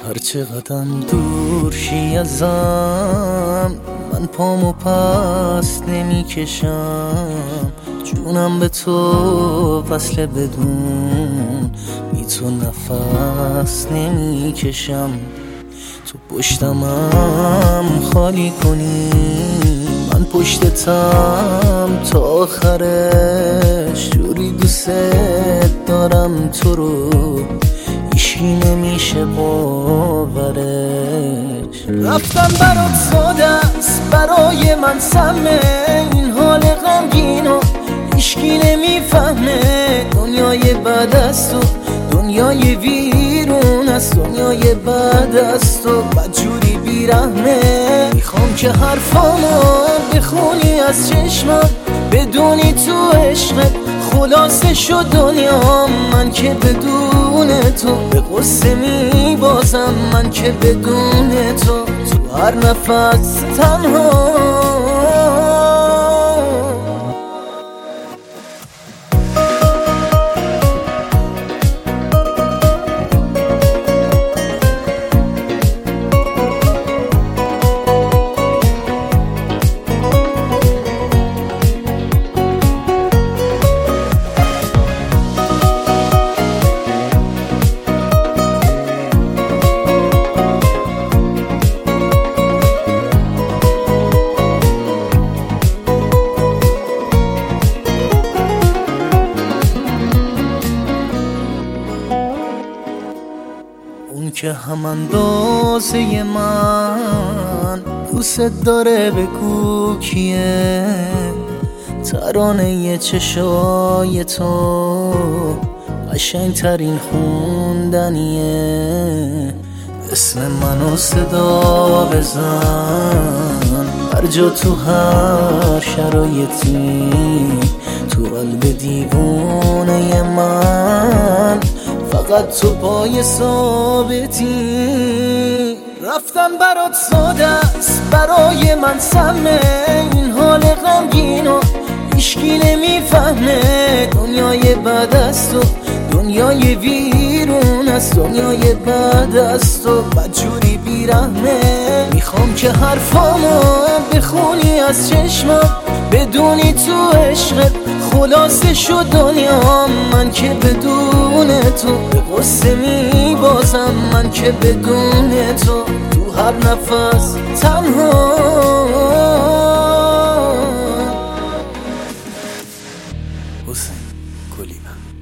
هرچه قدم دور شی ازم، من پامو پس نمی کشم. جونم به تو وصله بدون، بی تو نفس نمی کشم. تو پشتمم خالی کنی، من پشتتم تا آخرش. جوری دوست دارم تو رو، هیچی نمیشه باورش. رفتن برات ساده است، برای من سمه. این حال غمگین و هیچکی نمیفهمه. دنیای بعد از تو دنیای ویرون است، دنیای بعد از تو بدجوری بیرحمه. میخوام که حرفامو بخونی از چشمم، بدونی تو عشقت خلاصه شد دنیام. من که بدون تو به قصه میبازم، من که بدون تو تو هر نفس تنها. اون که هم اندازه من دوست داره بگو کیه. ترانه چشای تو قشنگترین خوندنیه. اسم منو صدا بزن هر جا تو هر شرایطی، تو قلب دیوونه من فقط تو پای ثابتی. رفتن برات ساده است، برای من سمه. این حال غمگین و هیچکی نمیفهمه. دنیای بعد از تو دنیای ویرون است، دنیای بعد از تو بدجوری بیرحمه. میخوام که حرفامو بخونی از چشمم، بدونی تو عشقت خلاصه شد دنیام. من که بدون تو به قصه میبازم، من که بدون تو تو هر نفس تنها. حسین کلیبم.